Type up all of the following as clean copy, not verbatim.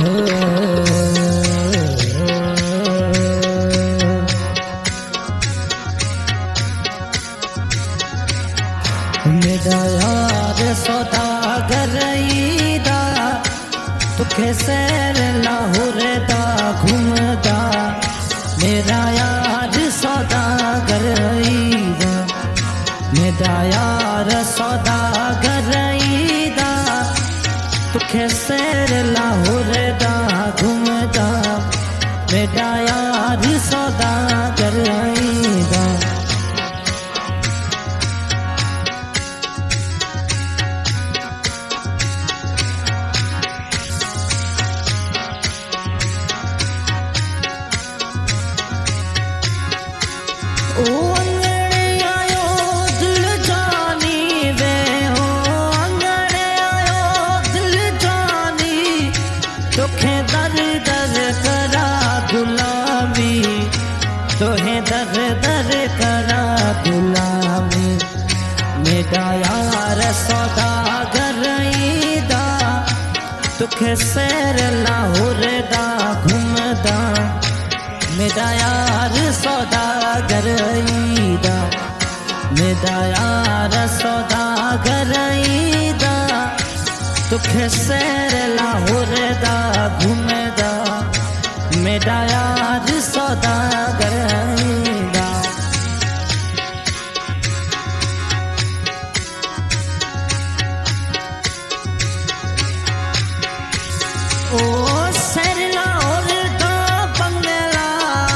मेरा यार सौदागर ईदा तुखे सैर लाहौर दा घूमदा। मेरा यार सौदागर ईदा, मेरा यार सौदागर ईदा तुखे सैर लाहौर दा घूमदा। मेरा यार सौदागर ईदा। ओ अंगड़े आयो दिल जानी वे, ओ अंगड़े आयो दिल जानी तोखे दर दर करा गुलामी, तोहे दर दर करा गुलामी। मेरा यार सौदागर ईदा तुखे सैर लाहौर दा घूमदा। मेरा यार सौदागर ईदा, मेरा यार सौदागर ईदा तुखे सैर लाहौर दा घूमदा। मेरा यार सौदागर ईदा। ओ सैर लाहौर दा बंगला,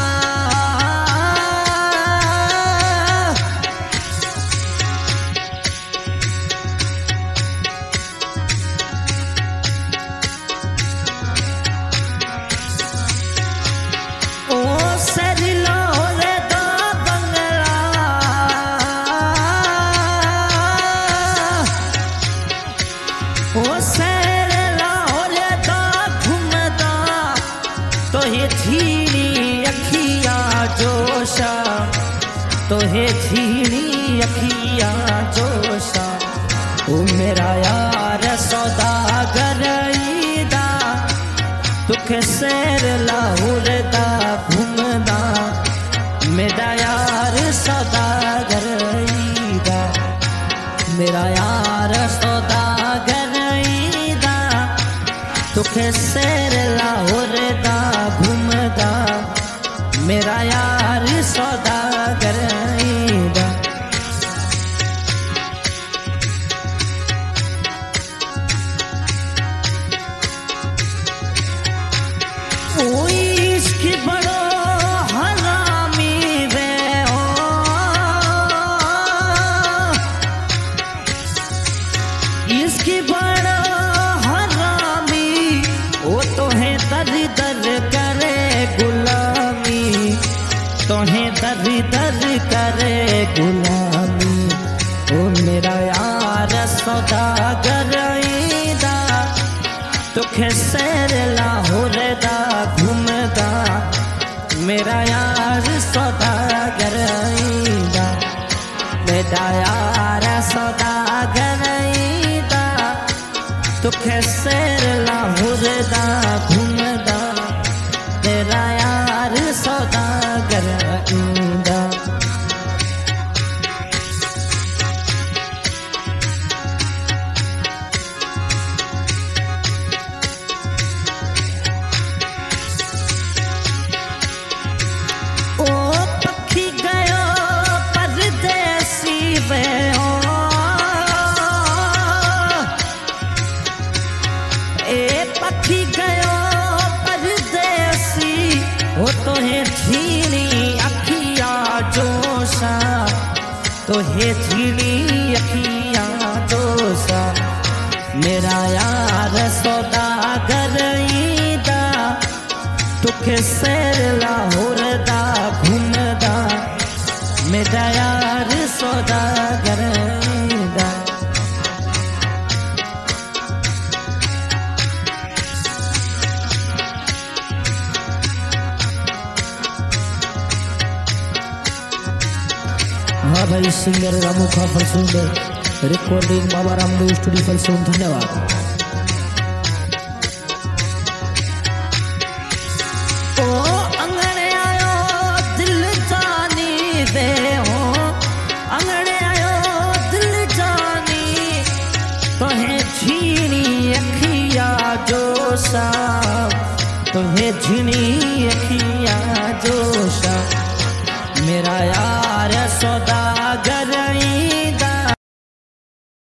ओ सैर लाहौर दा घूमदा। तोहे झीली अखिया जोशा, तोहे झीली अखिया जोशा। ओ मेरा यार सौदागर ईदा तुखे सैर लाहौर दा घूमदा। मेरा यार सौदागर ईदा, मेरा यार सौदागर ईदा तुखे सैर लाहौर दा घूमदा। मेरा यार सौदागर ईदा। ओ इश्क बड़ो हरामी वे, ओ इश्क बड़ा हरामी। ओ तोहे दर दर करे गुलामी, तोहे दर दर करे गुलामी। ओ मेरा यार सौदागर ईदा तुखे सैर लाहौर दा घूमदा। मेरा यार सौदागर ईदा, मेरा यार सौदागर ईदा तुखे सैर लाहौर दा घूमदा। मेरा यार सौदागर ईदा। पखी गयो परदेसी, वो तोहे झीली अखिया जोशा, तोहे झीली अखिया जोशा। मेरा यार सौदागर ईदा तुखे सैर लाहौर दा घूमदा। मेरा यार सौदागर ईदा। हाँ भाई, सिंगर रामू खा फलसून, रिकॉर्डिंग बाबा रामदेव स्टूडियो फलसून। धन्यवाद। साहब तुम्हें झिनी